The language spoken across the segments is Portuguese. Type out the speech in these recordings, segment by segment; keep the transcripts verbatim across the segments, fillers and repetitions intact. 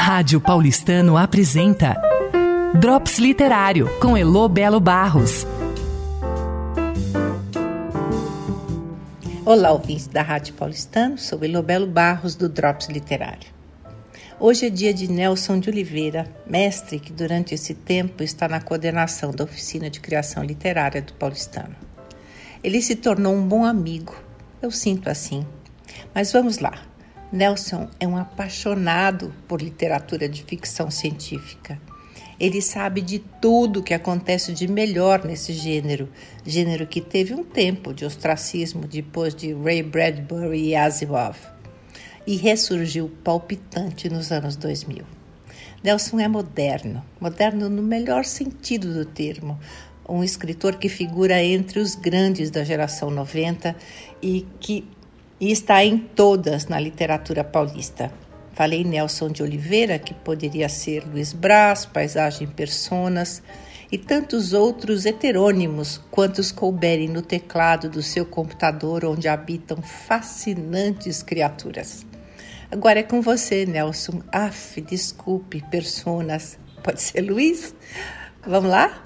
Rádio Paulistano apresenta Drops Literário, com Elô Belo Barros. Olá, ouvintes da Rádio Paulistano, sou Elô Belo Barros, do Drops Literário. Hoje é dia de Nelson de Oliveira, mestre que durante esse tempo está na coordenação da Oficina de Criação Literária do Paulistano. Ele se tornou um bom amigo, eu sinto assim. Mas vamos lá. Nelson é um apaixonado por literatura de ficção científica. Ele sabe de tudo o que acontece de melhor nesse gênero, gênero que teve um tempo de ostracismo depois de Ray Bradbury e Asimov, e ressurgiu palpitante nos anos dois mil. Nelson é moderno, moderno no melhor sentido do termo, um escritor que figura entre os grandes da geração noventa e que e está em todas na literatura paulista. Falei Nelson de Oliveira, que poderia ser Luiz Braz, Paisagem Personas, e tantos outros heterônimos quantos couberem no teclado do seu computador, onde habitam fascinantes criaturas. Agora é com você, Nelson. Aff, desculpe, Personas. Pode ser Luiz? Vamos lá?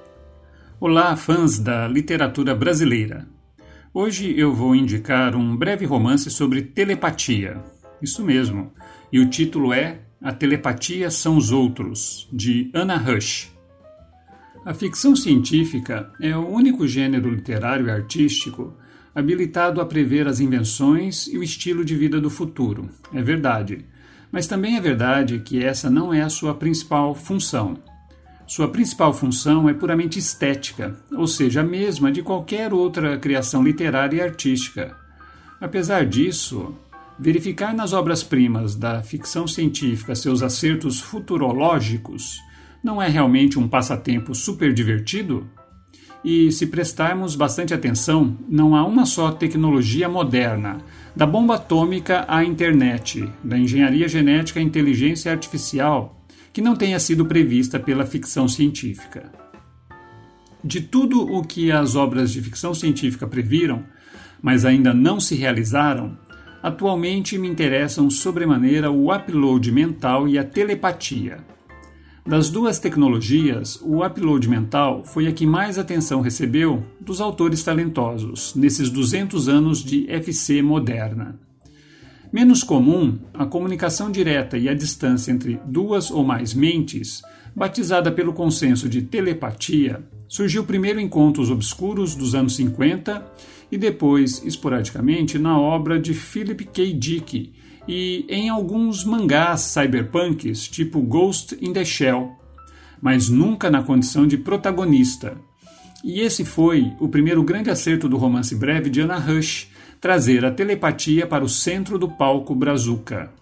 Olá, fãs da literatura brasileira. Hoje eu vou indicar um breve romance sobre telepatia. Isso mesmo. E o título é A Telepatia São os Outros, de Anna Rush. A ficção científica é o único gênero literário e artístico habilitado a prever as invenções e o estilo de vida do futuro. É verdade. Mas também é verdade que essa não é a sua principal função. Sua principal função é puramente estética, ou seja, a mesma de qualquer outra criação literária e artística. Apesar disso, verificar nas obras-primas da ficção científica seus acertos futurológicos não é realmente um passatempo super divertido? E, se prestarmos bastante atenção, não há uma só tecnologia moderna, da bomba atômica à internet, da engenharia genética à inteligência artificial, que não tenha sido prevista pela ficção científica. De tudo o que as obras de ficção científica previram, mas ainda não se realizaram, atualmente me interessam sobremaneira o upload mental e a telepatia. Das duas tecnologias, o upload mental foi a que mais atenção recebeu dos autores talentosos, nesses duzentos anos de F C moderna. Menos comum, a comunicação direta e a distância entre duas ou mais mentes, batizada pelo consenso de telepatia, surgiu primeiro em contos obscuros dos anos cinquenta e depois, esporadicamente, na obra de Philip K. Dick e em alguns mangás cyberpunks tipo Ghost in the Shell, mas nunca na condição de protagonista. E esse foi o primeiro grande acerto do romance breve de Anna Rush, trazer a telepatia para o centro do palco brazuca.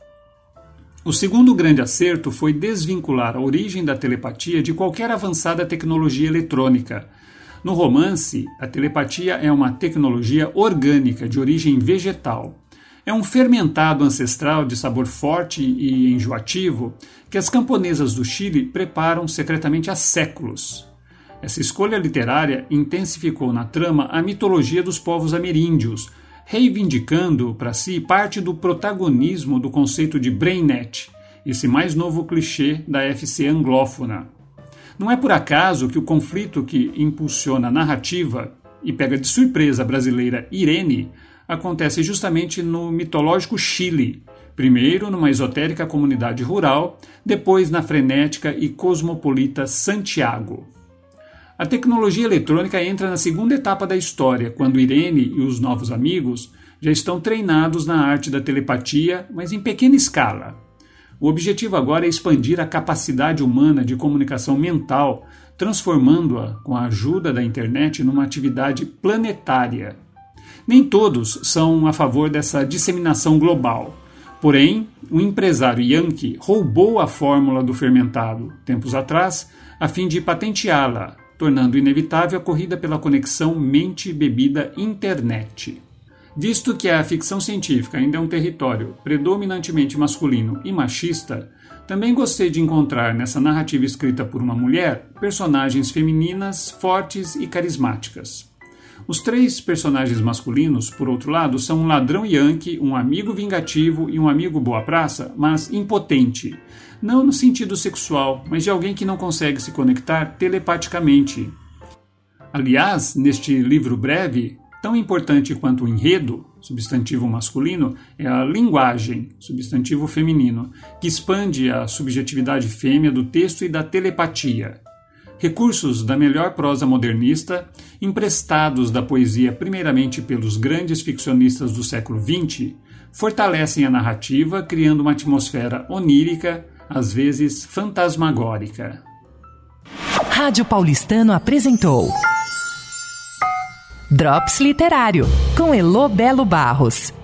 O segundo grande acerto foi desvincular a origem da telepatia de qualquer avançada tecnologia eletrônica. No romance, a telepatia é uma tecnologia orgânica de origem vegetal. É um fermentado ancestral de sabor forte e enjoativo que as camponesas do Chile preparam secretamente há séculos. Essa escolha literária intensificou na trama a mitologia dos povos ameríndios, reivindicando para si parte do protagonismo do conceito de BrainNet, esse mais novo clichê da F C anglófona. Não é por acaso que o conflito que impulsiona a narrativa e pega de surpresa a brasileira Irene acontece justamente no mitológico Chile, primeiro numa esotérica comunidade rural, depois na frenética e cosmopolita Santiago. A tecnologia eletrônica entra na segunda etapa da história, quando Irene e os novos amigos já estão treinados na arte da telepatia, mas em pequena escala. O objetivo agora é expandir a capacidade humana de comunicação mental, transformando-a, com a ajuda da internet, numa atividade planetária. Nem todos são a favor dessa disseminação global. Porém, o empresário Yankee roubou a fórmula do fermentado, tempos atrás, a fim de patenteá-la, tornando inevitável a corrida pela conexão mente-bebida-internet. Visto que a ficção científica ainda é um território predominantemente masculino e machista, também gostei de encontrar nessa narrativa escrita por uma mulher personagens femininas fortes e carismáticas. Os três personagens masculinos, por outro lado, são um ladrão yankee, um amigo vingativo e um amigo boa-praça, mas impotente. Não no sentido sexual, mas de alguém que não consegue se conectar telepaticamente. Aliás, neste livro breve, tão importante quanto o enredo, substantivo masculino, é a linguagem, substantivo feminino, que expande a subjetividade fêmea do texto e da telepatia. Recursos da melhor prosa modernista, emprestados da poesia primeiramente pelos grandes ficcionistas do século vinte, fortalecem a narrativa, criando uma atmosfera onírica, às vezes fantasmagórica. Rádio Paulistano apresentou Drops Literário, com Elô Belo Barros.